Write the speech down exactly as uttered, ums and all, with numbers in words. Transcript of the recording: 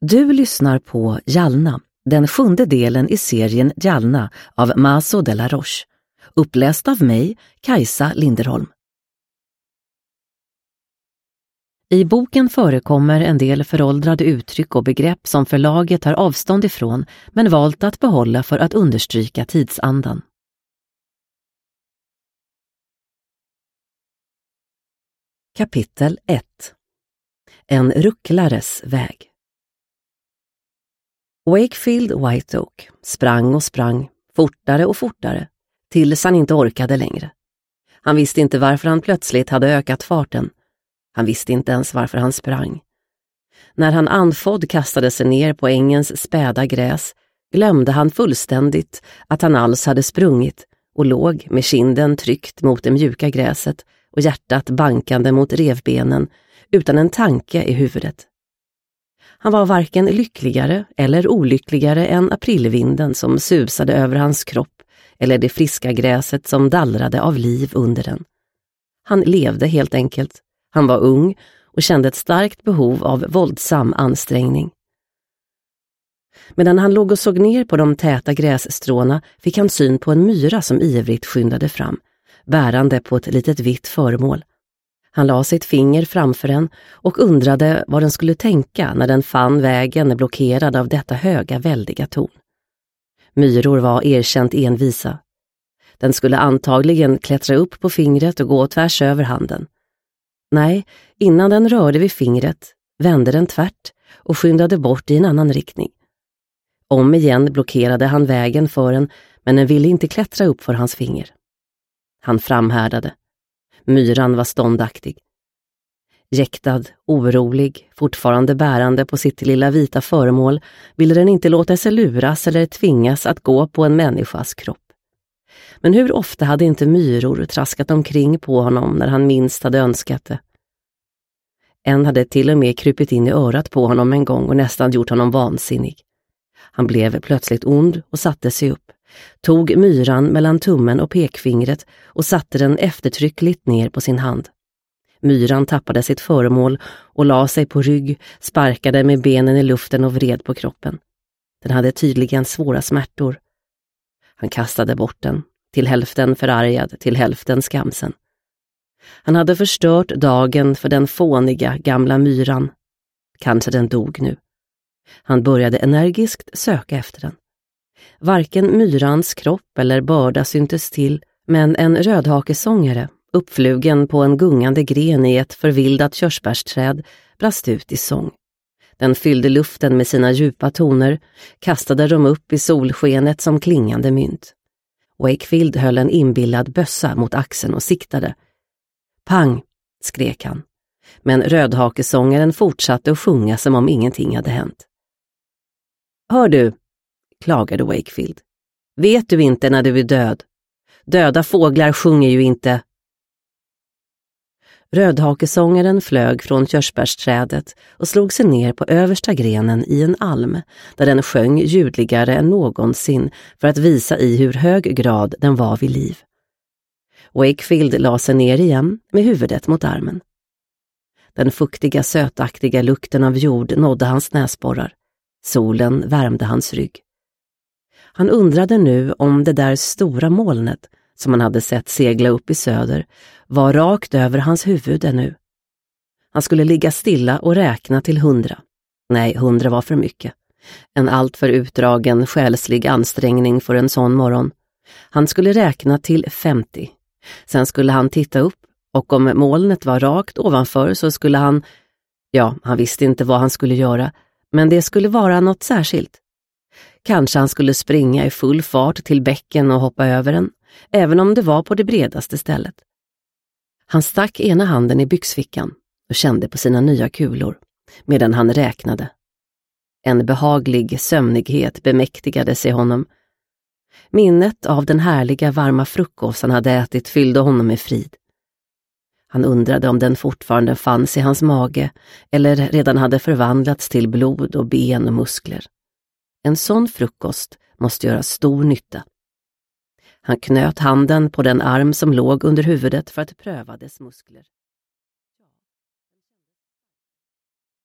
Du lyssnar på Jalna, den sjunde delen i serien Jalna av Maso de la Roche, uppläst av mig, Kajsa Linderholm. I boken förekommer en del föråldrade uttryck och begrepp som förlaget tar avstånd ifrån men valt att behålla för att understryka tidsandan. Kapitel ett. En rucklares väg. Wakefield White Oak sprang och sprang, fortare och fortare, tills han inte orkade längre. Han visste inte varför han plötsligt hade ökat farten. Han visste inte ens varför han sprang. När han andfådd kastade sig ner på ängens späda gräs glömde han fullständigt att han alls hade sprungit och låg med kinden tryckt mot det mjuka gräset och hjärtat bankande mot revbenen utan en tanke i huvudet. Han var varken lyckligare eller olyckligare än aprilvinden som susade över hans kropp eller det friska gräset som dallrade av liv under den. Han levde helt enkelt. Han var ung och kände ett starkt behov av våldsam ansträngning. Medan han låg och såg ner på de täta grässtråna fick han syn på en myra som ivrigt skyndade fram, bärande på ett litet vitt föremål. Han la sitt finger framför den och undrade vad den skulle tänka när den fann vägen blockerad av detta höga, väldiga torn. Myror var erkänt envisa. Den skulle antagligen klättra upp på fingret och gå tvärs över handen. Nej, innan den rörde vid fingret vände den tvärt och skyndade bort i en annan riktning. Om igen blockerade han vägen för den, men den ville inte klättra upp för hans finger. Han framhärdade. Myran var ståndaktig. Jäktad, orolig, fortfarande bärande på sitt lilla vita föremål ville den inte låta sig luras eller tvingas att gå på en människas kropp. Men hur ofta hade inte myror traskat omkring på honom när han minst hade önskat det? En hade till och med krypit in i örat på honom en gång och nästan gjort honom vansinnig. Han blev plötsligt ond och satte sig upp, tog myran mellan tummen och pekfingret och satte den eftertryckligt ner på sin hand. Myran tappade sitt föremål och la sig på rygg, sparkade med benen i luften och vred på kroppen. Den hade tydligen svåra smärtor. Han kastade bort den, till hälften förargad, till hälften skamsen. Han hade förstört dagen för den fåniga gamla myran. Kanske den dog nu. Han började energiskt söka efter den. Varken myrans kropp eller börda syntes till, men en rödhakesångare, uppflugen på en gungande gren i ett förvildat körsbärsträd, brast ut i sång. Den fyllde luften med sina djupa toner, kastade dem upp i solskenet som klingande mynt. Wakefield höll en inbillad bössa mot axeln och siktade. Pang, skrek han. Men rödhakesångaren fortsatte att sjunga som om ingenting hade hänt. Hör du, klagade Wakefield. Vet du inte när du är död? Döda fåglar sjunger ju inte. Rödhakesångaren flög från körsbärsträdet och slog sig ner på översta grenen i en alm, där den sjöng ljudligare än någonsin för att visa i hur hög grad den var vid liv. Wakefield la sig ner igen med huvudet mot armen. Den fuktiga, sötaktiga lukten av jord nådde hans näsborrar. Solen värmde hans rygg. Han undrade nu om det där stora molnet som han hade sett segla upp i söder var rakt över hans huvud ännu. Han skulle ligga stilla och räkna till hundra. Nej, hundra var för mycket. En alltför utdragen själslig ansträngning för en sån morgon. Han skulle räkna till femtio. Sen skulle han titta upp och om molnet var rakt ovanför så skulle han... Ja, han visste inte vad han skulle göra, men det skulle vara något särskilt. Kanske han skulle springa i full fart till bäcken och hoppa över den, även om det var på det bredaste stället. Han stack ena handen i byxfickan och kände på sina nya kulor, medan han räknade. En behaglig sömnighet bemäktigade sig honom. Minnet av den härliga varma frukost han hade ätit fyllde honom med frid. Han undrade om den fortfarande fanns i hans mage eller redan hade förvandlats till blod och ben och muskler. En sån frukost måste göra stor nytta. Han knöt handen på den arm som låg under huvudet för att pröva dess muskler.